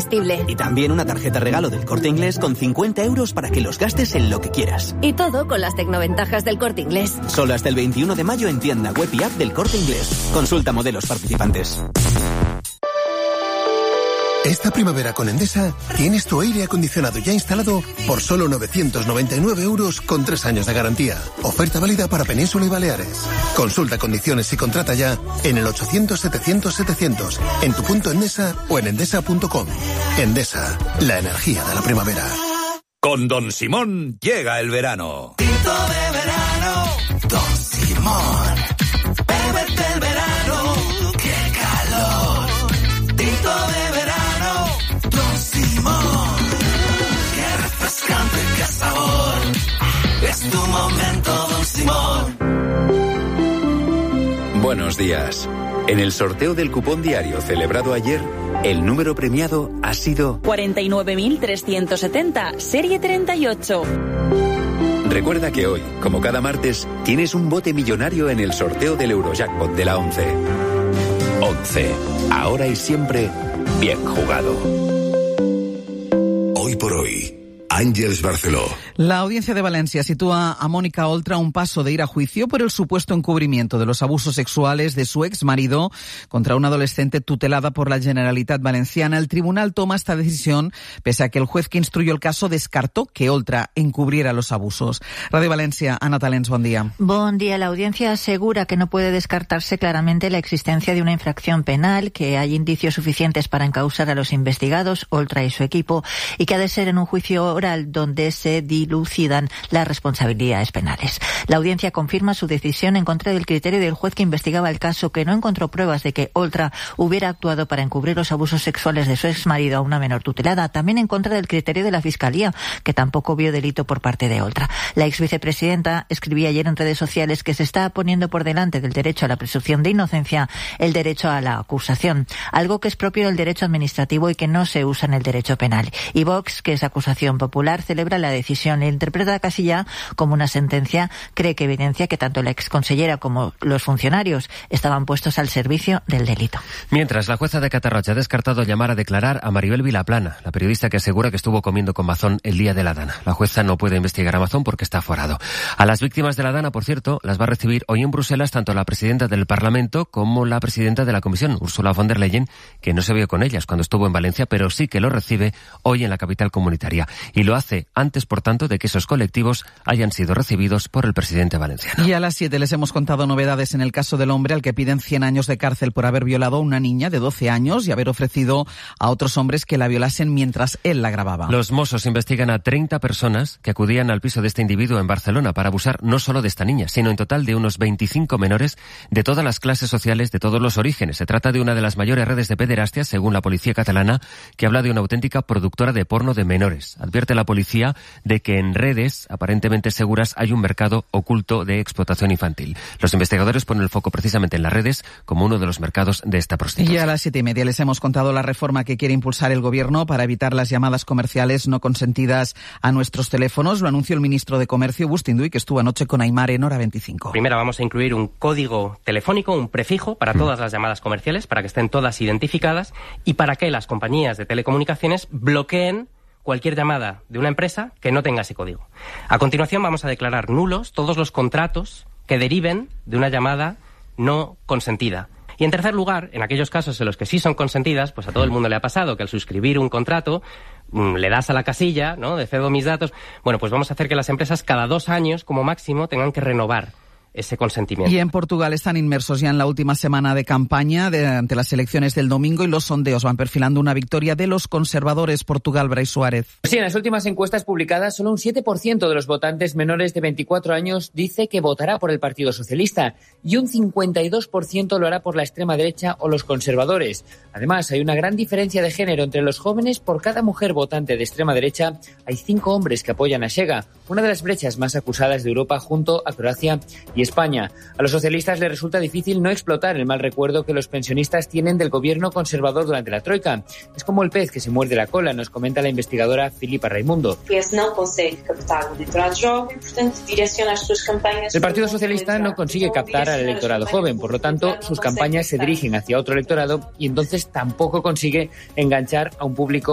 irresistible. Y también una tarjeta regalo del Corte Inglés con 50 euros para que los gastes en lo que quieras. Y todo con las tecnoventajas del Corte Inglés. Solo hasta el 21 de mayo en tienda web y app del Corte Inglés. Consulta modelos participantes. Esta primavera con Endesa tienes tu aire acondicionado ya instalado por solo 999 euros con 3 años de garantía. Oferta válida para Península y Baleares. Consulta condiciones y contrata ya en el 800-700-700, en tu punto Endesa o en endesa.com. Endesa, la energía de la primavera. Con Don Simón llega el verano. Tinto de verano, Don Simón. Bébete el verano, qué calor. Tinto de verano, Don Simón. Qué refrescante, qué sabor. Es tu momento, Don Simón. Buenos días. En el sorteo del cupón diario celebrado ayer, el número premiado ha sido 49.370, serie 38. Recuerda que hoy, como cada martes, tienes un bote millonario en el sorteo del Eurojackpot de la 11. 11. Ahora y siempre, bien jugado. Hoy por hoy, Àngels Barceló. La Audiencia de Valencia sitúa a Mónica Oltra a un paso de ir a juicio por el supuesto encubrimiento de los abusos sexuales de su exmarido contra una adolescente tutelada por la Generalitat Valenciana. El tribunal toma esta decisión pese a que el juez que instruyó el caso descartó que Oltra encubriera los abusos. Radio Valencia, Ana Talens, buen día. Buen día. La audiencia asegura que no puede descartarse claramente la existencia de una infracción penal, que hay indicios suficientes para encausar a los investigados, Oltra y su equipo, y que ha de ser en un juicio oral donde se dilucidan las responsabilidades penales. La audiencia confirma su decisión en contra del criterio del juez que investigaba el caso, que no encontró pruebas de que Oltra hubiera actuado para encubrir los abusos sexuales de su exmarido a una menor tutelada. También en contra del criterio de la Fiscalía, que tampoco vio delito por parte de Oltra. La ex vicepresidenta escribía ayer en redes sociales que se está poniendo por delante del derecho a la presunción de inocencia el derecho a la acusación, algo que es propio del derecho administrativo y que no se usa en el derecho penal. Y Vox, que es acusación popular, celebra la decisión e interpreta casi ya como una sentencia. Cree que evidencia que tanto la exconsellera como los funcionarios estaban puestos al servicio del delito. Mientras, la jueza de Catarroja ha descartado llamar a declarar a Maribel Vilaplana, la periodista que asegura que estuvo comiendo con Mazón el día de la Dana. La jueza no puede investigar a Mazón porque está aforado. A las víctimas de la Dana, por cierto, las va a recibir hoy en Bruselas tanto la presidenta del Parlamento como la presidenta de la Comisión, Ursula von der Leyen, que no se vio con ellas cuando estuvo en Valencia, pero sí que lo recibe hoy en la capital comunitaria. Y lo hace antes, por tanto, de que esos colectivos hayan sido recibidos por el presidente valenciano. Y a las 7 les hemos contado novedades en el caso del hombre al que piden 100 años de cárcel por haber violado a una niña de 12 años y haber ofrecido a otros hombres que la violasen mientras él la grababa. Los Mossos investigan a 30 personas que acudían al piso de este individuo en Barcelona para abusar no solo de esta niña, sino en total de unos 25 menores de todas las clases sociales, de todos los orígenes. Se trata de una de las mayores redes de pederastia, según la policía catalana, que habla de una auténtica productora de porno de menores. Advierte la policía de que en redes aparentemente seguras hay un mercado oculto de explotación infantil. Los investigadores ponen el foco precisamente en las redes como uno de los mercados de esta prostitución. Y a las 7:30 les hemos contado la reforma que quiere impulsar el gobierno para evitar las llamadas comerciales no consentidas a nuestros teléfonos. Lo anunció el ministro de Comercio, Agustín Duy, que estuvo anoche con Aimar en Hora 25. Primero vamos a incluir un código telefónico, un prefijo para todas las llamadas comerciales, para que estén todas identificadas y para que las compañías de telecomunicaciones bloqueen cualquier llamada de una empresa que no tenga ese código. A continuación vamos a declarar nulos todos los contratos que deriven de una llamada no consentida. Y en tercer lugar, en aquellos casos en los que sí son consentidas, pues a todo el mundo le ha pasado que al suscribir un contrato le das a la casilla, ¿no?, de cedo mis datos. Bueno, pues vamos a hacer que las empresas cada 2 años como máximo tengan que renovar ese consentimiento. Y en Portugal están inmersos ya en la última semana de campaña ante las elecciones del domingo y los sondeos van perfilando una victoria de los conservadores. Portugal, Brais Suárez. Sí, en las últimas encuestas publicadas, solo un 7% de los votantes menores de 24 años dice que votará por el Partido Socialista y un 52% lo hará por la extrema derecha o los conservadores. Además, hay una gran diferencia de género entre los jóvenes. Por cada mujer votante de extrema derecha, hay 5 hombres que apoyan a Chega, una de las brechas más acusadas de Europa junto a Croacia y España. A los socialistas les resulta difícil no explotar el mal recuerdo que los pensionistas tienen del gobierno conservador durante la Troika. Es como el pez que se muerde la cola, nos comenta la investigadora Filipa Raimundo. El Partido Socialista no consigue captar al electorado joven, por lo tanto, sus campañas se dirigen hacia otro electorado y entonces tampoco consigue enganchar a un público